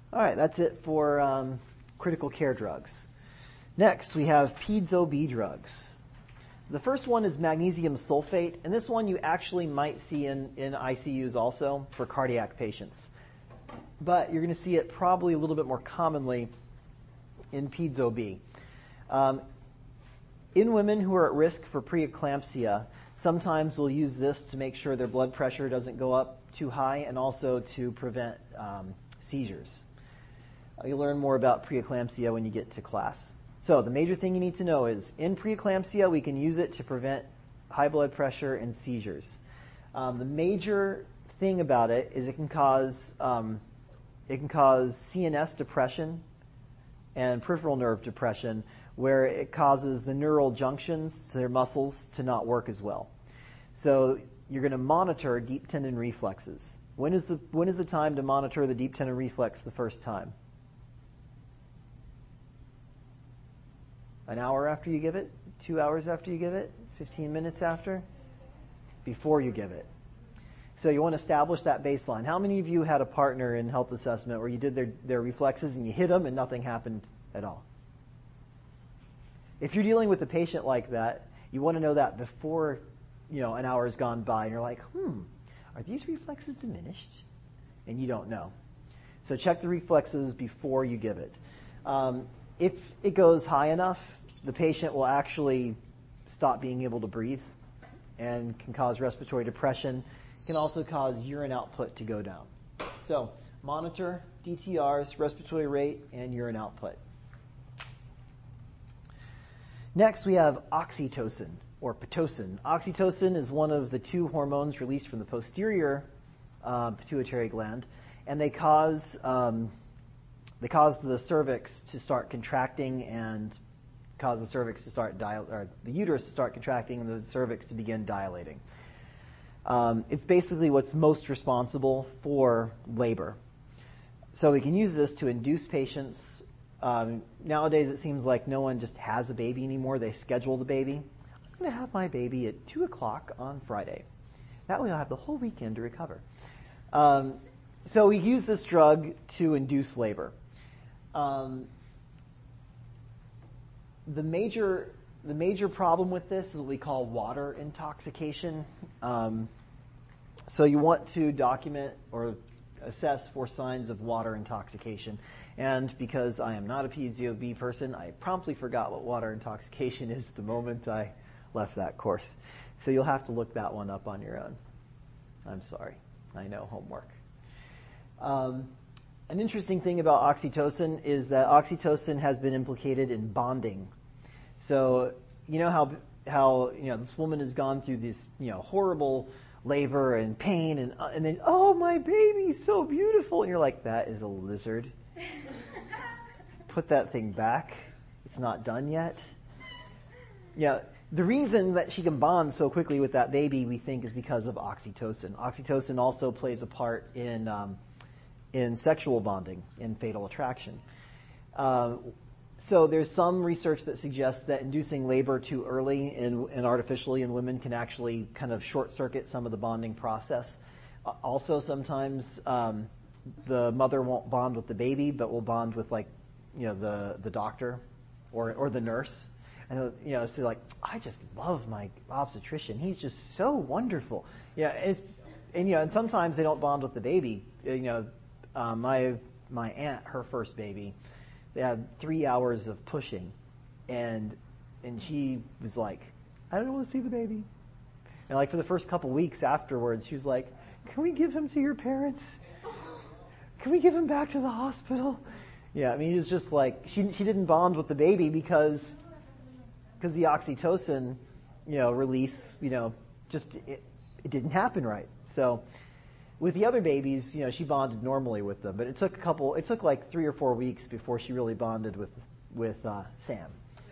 All right, that's it for critical care drugs. Next, we have peds OB drugs. The first one is magnesium sulfate, and this one you actually might see in ICUs also for cardiac patients. But you're going to see it probably a little bit more commonly in peds OB. In women who are at risk for preeclampsia, sometimes we'll use this to make sure their blood pressure doesn't go up too high and also to prevent seizures. You'll learn more about preeclampsia when you get to class. So the major thing you need to know is in preeclampsia, we can use it to prevent high blood pressure and seizures. The major thing about it is it can cause CNS depression and peripheral nerve depression, where it causes the neural junctions to their muscles to not work as well. So you're going to monitor deep tendon reflexes. When is the time to monitor the deep tendon reflex the first time? An hour after you give it? 2 hours after you give it? 15 minutes after? Before you give it. So you want to establish that baseline. How many of you had a partner in health assessment where you did their reflexes and you hit them and nothing happened at all? If you're dealing with a patient like that, you want to know that before an hour has gone by and you're like, are these reflexes diminished? And you don't know. So check the reflexes before you give it. If it goes high enough, the patient will actually stop being able to breathe and can cause respiratory depression. Can also cause urine output to go down. So monitor DTRs, respiratory rate, and urine output. Next, we have oxytocin, or Pitocin. Oxytocin is one of the two hormones released from the posterior pituitary gland, and they cause the cervix to start contracting and cause the cervix to start the uterus to start contracting and the cervix to begin dilating. It's basically what's most responsible for labor. So we can use this to induce patients. Nowadays, it seems like no one just has a baby anymore. They schedule the baby. I'm going to have my baby at 2 o'clock on Friday. That way I'll have the whole weekend to recover. So we use this drug to induce labor. The major problem with this is what we call water intoxication. So you want to document or assess for signs of water intoxication. And because I am not a PCOB person, I promptly forgot what water intoxication is the moment I left that course. So you'll have to look that one up on your own. I'm sorry. I know, homework. An interesting thing about oxytocin is that oxytocin has been implicated in bonding. So you know how this woman has gone through this horrible labor and pain and then, oh, my baby's so beautiful, and you're like, that is a lizard. Put that thing back. It's not done yet. Yeah, the reason that she can bond so quickly with that baby, we think, is because of oxytocin. Oxytocin also plays a part in sexual bonding, in fatal attraction. So there's some research that suggests that inducing labor too early and artificially in women can actually kind of short-circuit some of the bonding process. Also, sometimes the mother won't bond with the baby, but will bond with the doctor or the nurse. And so like, I just love my obstetrician. He's just so wonderful. Yeah, and sometimes they don't bond with the baby. My aunt, her first baby, they had 3 hours of pushing, and she was like, I don't want to see the baby. And for the first couple weeks afterwards, she was like, can we give him to your parents? Can we give him back to the hospital? Yeah, I mean, it was just like, she didn't bond with the baby because the oxytocin, release, just it didn't happen right. So with the other babies, she bonded normally with them, but it took like 3 or 4 weeks before she really bonded with Sam.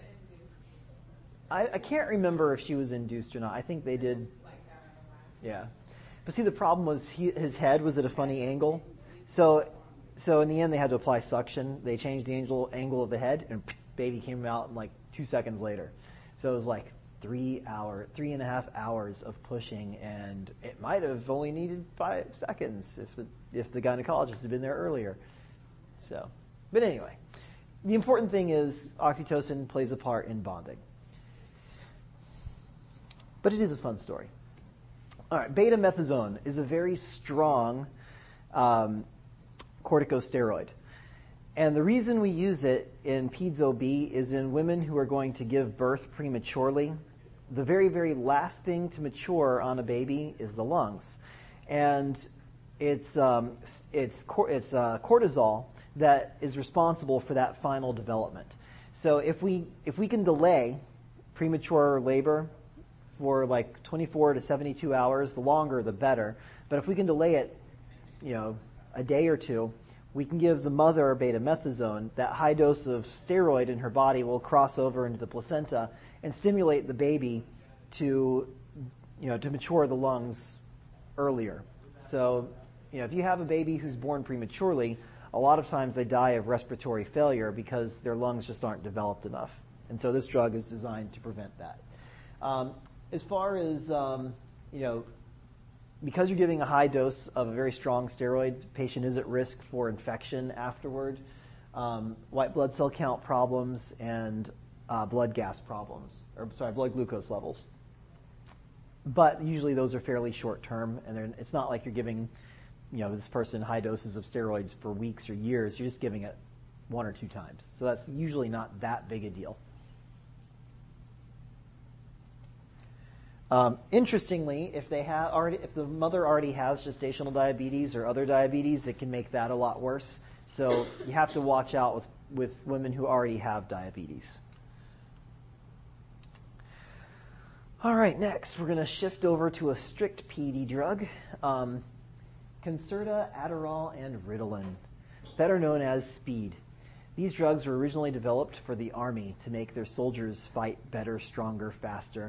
I can't remember if she was induced or not. I think they did. Yeah. But see, the problem was his head was at a funny angle. So in the end, they had to apply suction. They changed the angle of the head, and baby came out in like 2 seconds later. So it was like 3.5 hours of pushing, and it might have only needed 5 seconds if the gynecologist had been there earlier. So, but anyway, the important thing is oxytocin plays a part in bonding. But it is a fun story. All right, betamethasone is a very strong corticosteroid. And the reason we use it in peds OB is in women who are going to give birth prematurely. The very, very last thing to mature on a baby is the lungs. And it's cortisol that is responsible for that final development. So if we can delay premature labor for like 24 to 72 hours, the longer the better. But if we can delay it, a day or two, we can give the mother betamethasone. That high dose of steroid in her body will cross over into the placenta and stimulate the baby to mature the lungs earlier. So, if you have a baby who's born prematurely, a lot of times they die of respiratory failure because their lungs just aren't developed enough. And so this drug is designed to prevent that. As far as, because you're giving a high dose of a very strong steroid, the patient is at risk for infection afterward, white blood cell count problems, and blood gas problems, blood glucose levels. But usually those are fairly short term, and it's not like you're giving, this person high doses of steroids for weeks or years. You're just giving it 1 or 2 times. So that's usually not that big a deal. Interestingly, if the mother already has gestational diabetes or other diabetes, it can make that a lot worse. So you have to watch out with women who already have diabetes. All right, next we're going to shift over to a strict PD drug, Concerta, Adderall, and Ritalin, better known as Speed. These drugs were originally developed for the Army to make their soldiers fight better, stronger, faster.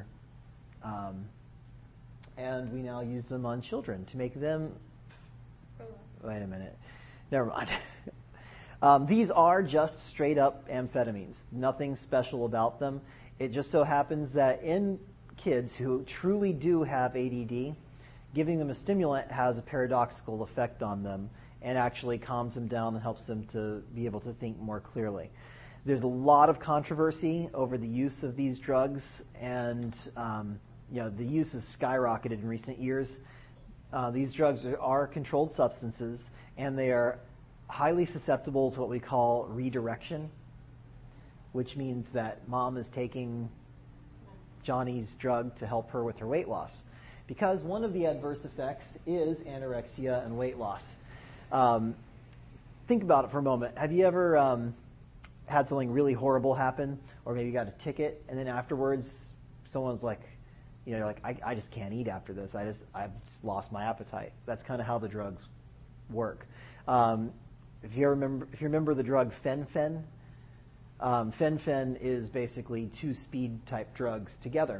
And we now use them on children to make them... Wait a minute. Never mind. These are just straight up amphetamines. Nothing special about them. It just so happens that in kids who truly do have ADD, giving them a stimulant has a paradoxical effect on them and actually calms them down and helps them to be able to think more clearly. There's a lot of controversy over the use of these drugs, and the use has skyrocketed in recent years. These drugs are controlled substances, and they are highly susceptible to what we call redirection, which means that mom is taking Johnny's drug to help her with her weight loss, because one of the adverse effects is anorexia and weight loss. Think about it for a moment. Have you ever had something really horrible happen, or maybe you got a ticket, and then afterwards someone's like, I just can't eat after this. I've just lost my appetite. That's kind of how the drugs work. If you remember the drug fen-phen, fen-phen is basically 2 speed type drugs together.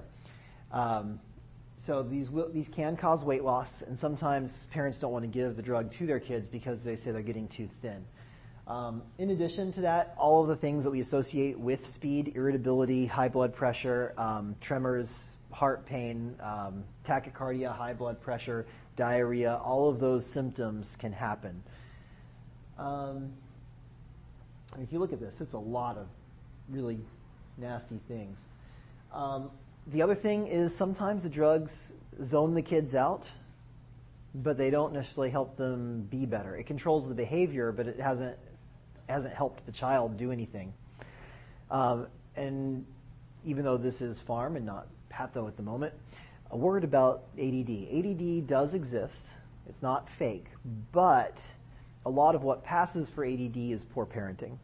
So these can cause weight loss, and sometimes parents don't want to give the drug to their kids because they say they're getting too thin. In addition to that, all of the things that we associate with speed, irritability, high blood pressure, tremors, heart pain, tachycardia, high blood pressure, diarrhea, all of those symptoms can happen. If you look at this, it's a lot of really nasty things. The other thing is sometimes the drugs zone the kids out, but they don't necessarily help them be better. It controls the behavior, but it hasn't helped the child do anything. And even though this is pharm and not patho at the moment, a word about ADD. ADD does exist. It's not fake, but a lot of what passes for ADD is poor parenting.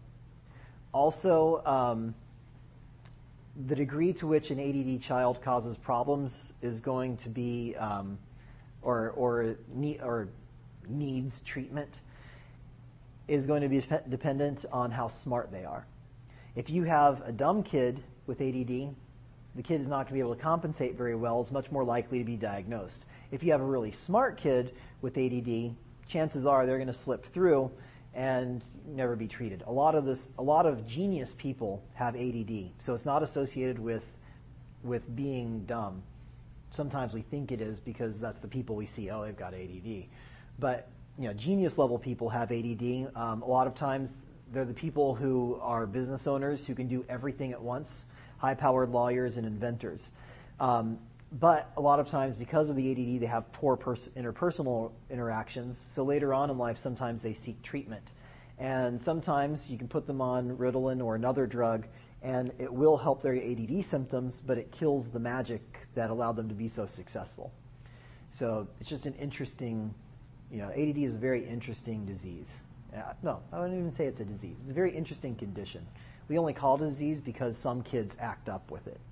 Also, the degree to which an ADD child causes problems is going to be, or needs treatment, is going to be dependent on how smart they are. If you have a dumb kid with ADD, the kid is not going to be able to compensate very well, is much more likely to be diagnosed. If you have a really smart kid with ADD, chances are they're going to slip through and never be treated. A lot of genius people have ADD, so it's not associated with being dumb. Sometimes we think it is because that's the people we see. Oh, they've got ADD, but genius level people have ADD. A lot of times they're the people who are business owners who can do everything at once, high-powered lawyers and inventors. But a lot of times, because of the ADD, they have poor interpersonal interactions. So later on in life, sometimes they seek treatment. And sometimes you can put them on Ritalin or another drug, and it will help their ADD symptoms, but it kills the magic that allowed them to be so successful. So it's just an interesting, ADD is a very interesting disease. No, I wouldn't even say it's a disease. It's a very interesting condition. We only call it a disease because some kids act up with it.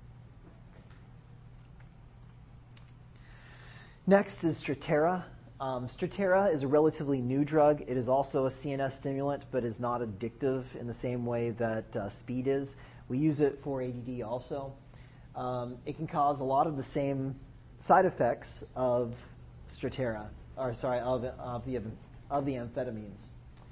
Next is Strattera. Strattera is a relatively new drug. It is also a CNS stimulant, but is not addictive in the same way that speed is. We use it for ADD also. It can cause a lot of the same side effects of Strattera, of the amphetamines.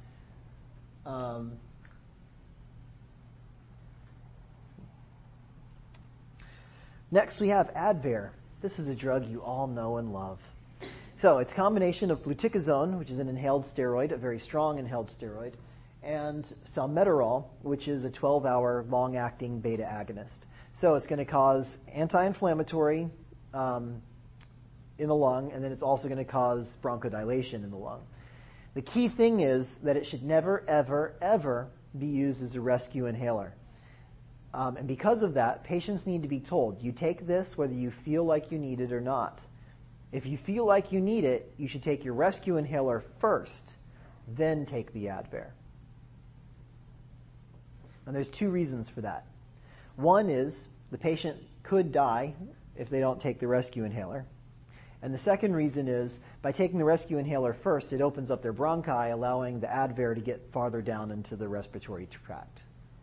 Next, we have Advair. This is a drug you all know and love. So it's a combination of fluticasone, which is an inhaled steroid, a very strong inhaled steroid, and salmeterol, which is a 12-hour long-acting beta agonist. So it's going to cause anti-inflammatory in the lung, and then it's also going to cause bronchodilation in the lung. The key thing is that it should never, ever, ever be used as a rescue inhaler. And because of that, patients need to be told, you take this whether you feel like you need it or not. If you feel like you need it, you should take your rescue inhaler first, then take the Advair. And there's two reasons for that. One is the patient could die if they don't take the rescue inhaler. And the second reason is by taking the rescue inhaler first, it opens up their bronchi, allowing the Advair to get farther down into the respiratory tract.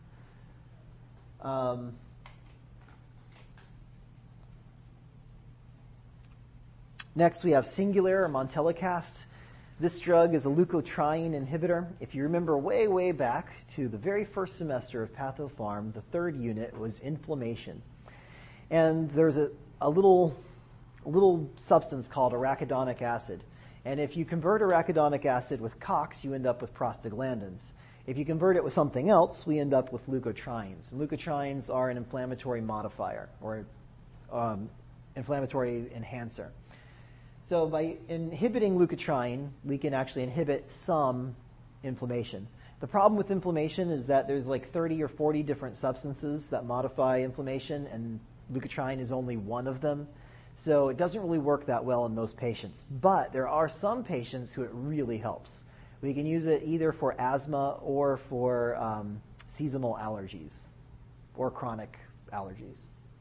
Next, we have Singulair or Montelukast. This drug is a leukotriene inhibitor. If you remember way, way back to the very first semester of PathoPharm, the third unit was inflammation. And there's a little substance called arachidonic acid. And if you convert arachidonic acid with COX, you end up with prostaglandins. If you convert it with something else, we end up with leukotrienes. And leukotrienes are an inflammatory modifier or inflammatory enhancer. So by inhibiting leukotriene, we can actually inhibit some inflammation. The problem with inflammation is that there's like 30 or 40 different substances that modify inflammation, and leukotriene is only one of them. So it doesn't really work that well in most patients. But there are some patients who it really helps. We can use it either for asthma or for seasonal allergies or chronic allergies.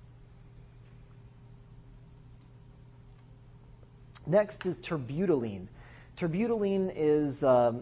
Next is terbutaline. Terbutaline is a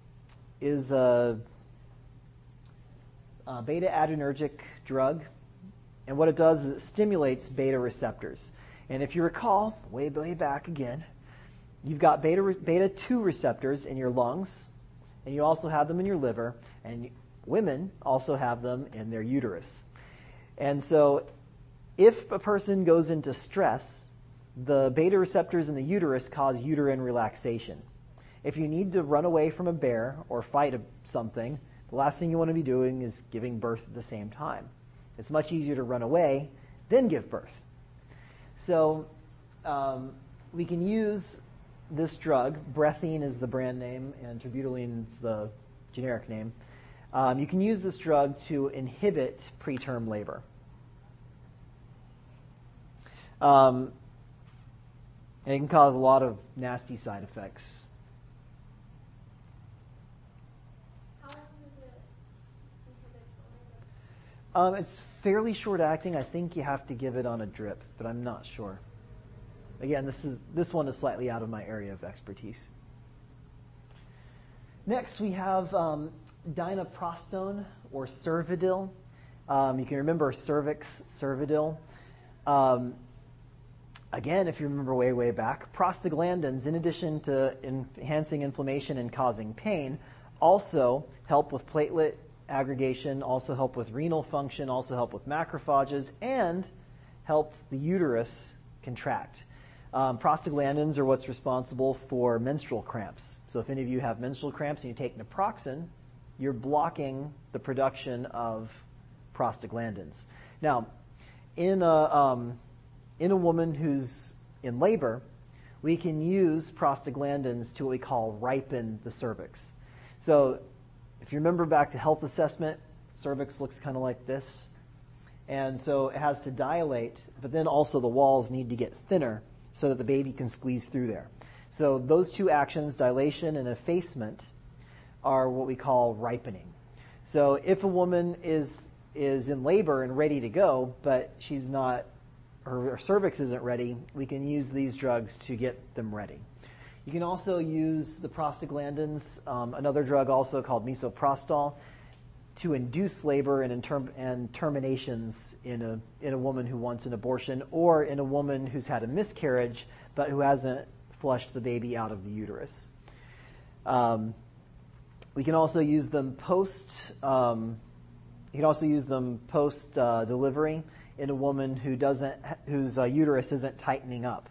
beta adrenergic drug, and what it does is it stimulates beta receptors. And if you recall, way back again, you've got beta 2 receptors in your lungs, and you also have them in your liver, and women also have them in their uterus. And so if a person goes into stress, the beta receptors in the uterus cause uterine relaxation. If you need to run away from a bear or fight something, the last thing you want to be doing is giving birth at the same time. It's much easier to run away than give birth. So we can use this drug. Brethine is the brand name, and terbutaline is the generic name. You can use this drug to inhibit preterm labor. And it can cause a lot of nasty side effects. How long does it inhibit labor? It's fairly short acting. I think you have to give it on a drip, but I'm not sure. Again, this one is slightly out of my area of expertise. Next, we have dinoprostone or Cervidil. You can remember cervix, Cervidil. Again, if you remember way back, prostaglandins, in addition to enhancing inflammation and causing pain, also help with platelet aggregation, also help with renal function, also help with macrophages, and help the uterus contract. Prostaglandins are what's responsible for menstrual cramps. So if any of you have menstrual cramps and you take naproxen, you're blocking the production of prostaglandins. Now, in a woman who's in labor, we can use prostaglandins to what we call ripen the cervix. So if you remember back to health assessment, cervix looks kind of like this. And so it has to dilate, but then also the walls need to get thinner so that the baby can squeeze through there. So those two actions, dilation and effacement, are what we call ripening. So if a woman is in labor and ready to go, but she's not, her cervix isn't ready, we can use these drugs to get them ready. You can also use the prostaglandins, another drug also called misoprostol, to induce labor and terminations in a woman who wants an abortion, or in a woman who's had a miscarriage but who hasn't flushed the baby out of the uterus. We can also use them post delivery in a woman whose uterus isn't tightening up.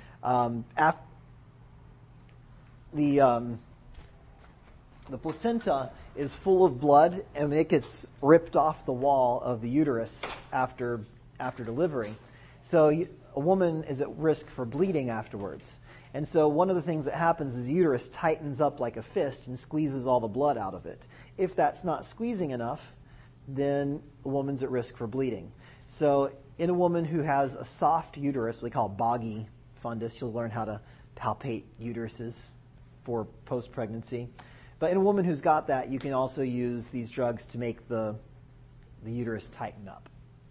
The placenta is full of blood, and it gets ripped off the wall of the uterus after delivery. So a woman is at risk for bleeding afterwards. And so one of the things that happens is the uterus tightens up like a fist and squeezes all the blood out of it. If that's not squeezing enough, then a woman's at risk for bleeding. So in a woman who has a soft uterus, we call boggy fundus, you'll learn how to palpate uteruses for post-pregnancy. But in a woman who's got that, you can also use these drugs to make the uterus tighten up.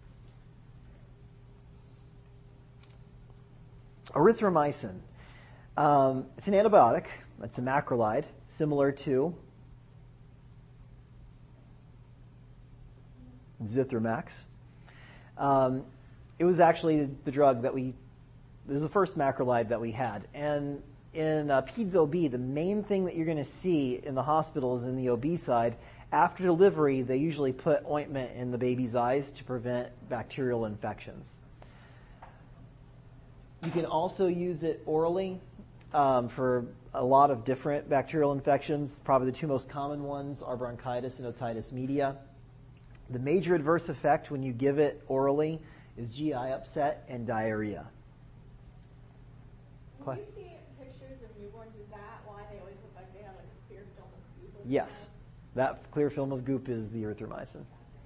Erythromycin. It's an antibiotic. It's a macrolide, similar to Zithromax. It was actually the drug this was the first macrolide that we had. And in Peds OB, the main thing that you're going to see in the hospitals in the OB side, after delivery, they usually put ointment in the baby's eyes to prevent bacterial infections. You can also use it orally for a lot of different bacterial infections. Probably the two most common ones are bronchitis and otitis media. The major adverse effect when you give it orally is GI upset and diarrhea. When you see pictures of newborns, is that why they always look like they have like a clear film of goop? Yes, that clear film of goop is the erythromycin.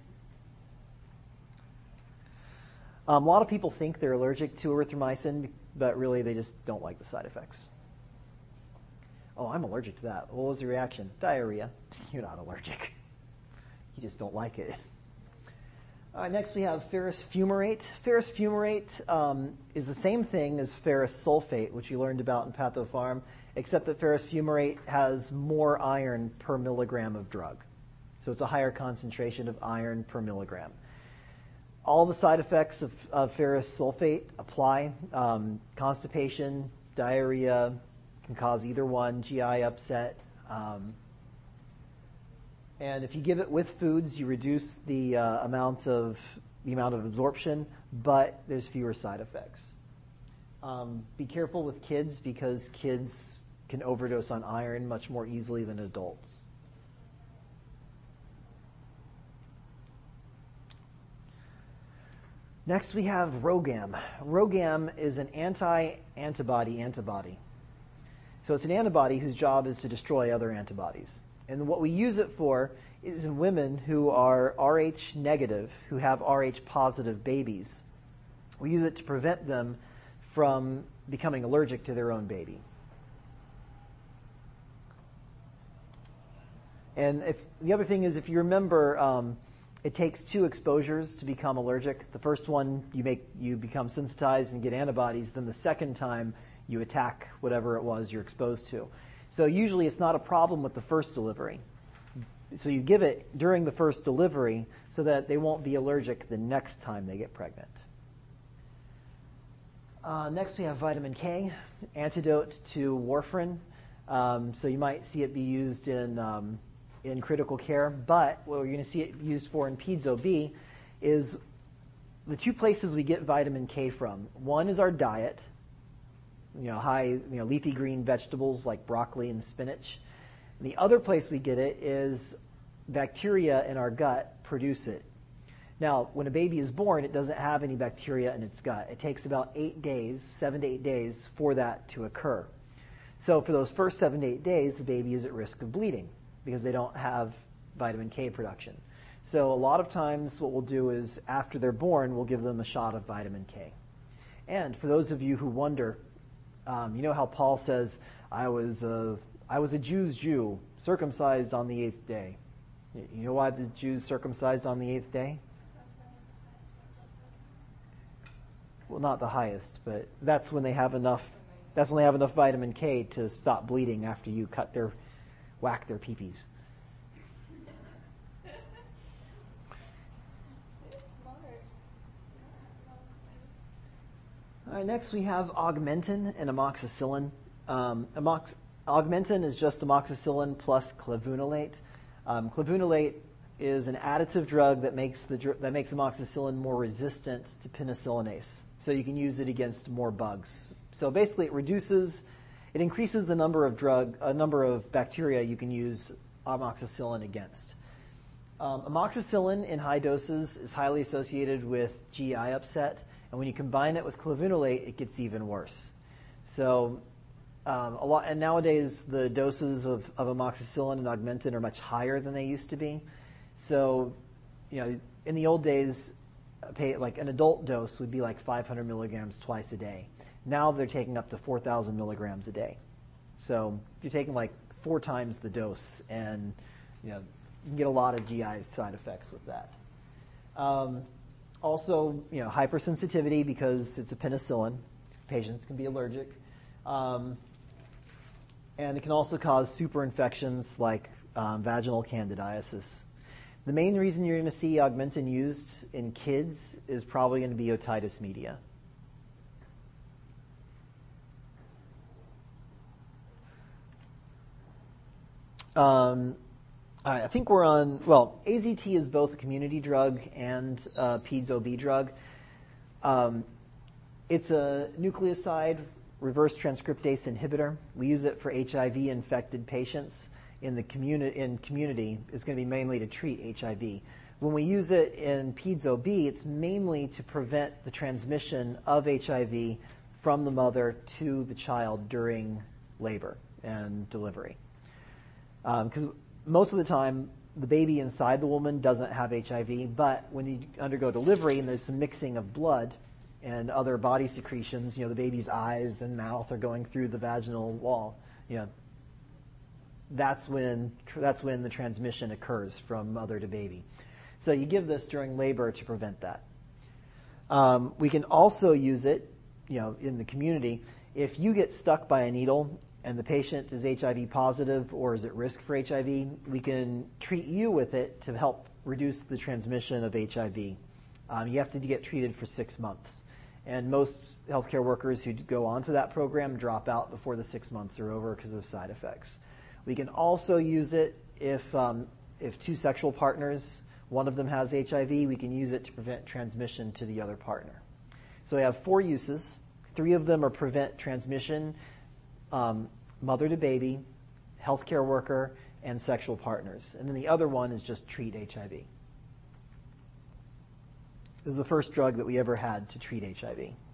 A lot of people think they're allergic to erythromycin, but really they just don't like the side effects. Oh, I'm allergic to that. What was the reaction? Diarrhea. You're not allergic. You just don't like it. All right, next we have ferrous fumarate. Ferrous fumarate is the same thing as ferrous sulfate, which you learned about in Pathopharm, except that ferrous fumarate has more iron per milligram of drug. So it's a higher concentration of iron per milligram. All the side effects of ferrous sulfate apply. Constipation, diarrhea, can cause either one, GI upset. And if you give it with foods, you reduce the amount of absorption, but there's fewer side effects. Be careful with kids because kids can overdose on iron much more easily than adults. Next we have Rogam. Rogam is an anti-antibody antibody. So it's an antibody whose job is to destroy other antibodies. And what we use it for is in women who are Rh negative, who have Rh positive babies. We use it to prevent them from becoming allergic to their own baby. And the other thing is, if you remember, it takes 2 exposures to become allergic. The first one, you become sensitized and get antibodies. Then the second time, you attack whatever it was you're exposed to. So usually it's not a problem with the first delivery. So you give it during the first delivery so that they won't be allergic the next time they get pregnant. Next we have vitamin K, antidote to warfarin. So you might see it be used in critical care, but what we're going to see it used for in Peds OB is the 2 places we get vitamin K from. One is our diet, leafy green vegetables like broccoli and spinach. And the other place we get it is bacteria in our gut produce it. Now, when a baby is born, it doesn't have any bacteria in its gut. It takes about 8 days, 7 to 8 days, for that to occur. So for those first 7 to 8 days, the baby is at risk of bleeding because they don't have vitamin K production. So a lot of times what we'll do is after they're born, we'll give them a shot of vitamin K. And for those of you who wonder, you know how Paul says, I was a Jew's Jew, circumcised on the 8th day. You know why the Jews circumcised on the 8th day? Well, not the highest, but that's when they have enough vitamin K to stop bleeding after you whack their peepees. All right, next we have Augmentin and amoxicillin. Augmentin is just amoxicillin plus clavunolate. Clavunolate is an additive drug that makes amoxicillin more resistant to penicillinase. So you can use it against more bugs. So basically it increases the number of bacteria you can use amoxicillin against. Amoxicillin in high doses is highly associated with GI upset, and when you combine it with clavunolate, it gets even worse. So and nowadays the doses of amoxicillin and Augmentin are much higher than they used to be. So, in the old days, like an adult dose would be like 500 milligrams twice a day. Now they're taking up to 4,000 milligrams a day. So you're taking like 4 times the dose, and you can get a lot of GI side effects with that. Also, hypersensitivity because it's a penicillin. Patients can be allergic. And it can also cause superinfections like vaginal candidiasis. The main reason you're going to see Augmentin used in kids is probably going to be otitis media. I think we're on, AZT is both a community drug and a PEDS OB drug. It's a nucleoside reverse transcriptase inhibitor. We use it for HIV-infected patients. In community, it's going to be mainly to treat HIV. When we use it in PEDS OB, it's mainly to prevent the transmission of HIV from the mother to the child during labor and delivery. Because most of the time, the baby inside the woman doesn't have HIV, but when you undergo delivery and there's some mixing of blood and other body secretions, the baby's eyes and mouth are going through the vaginal wall, that's when the transmission occurs from mother to baby. So you give this during labor to prevent that. We can also use it, in the community. If you get stuck by a needle and the patient is HIV positive or is at risk for HIV, we can treat you with it to help reduce the transmission of HIV. You have to get treated for 6 months. And most healthcare workers who go onto that program drop out before the 6 months are over because of side effects. We can also use it if 2 sexual partners, one of them has HIV, we can use it to prevent transmission to the other partner. So we have 4 uses. 3 of them are prevent transmission, mother to baby, healthcare worker, and sexual partners. And then the other one is just treat HIV. This is the first drug that we ever had to treat HIV.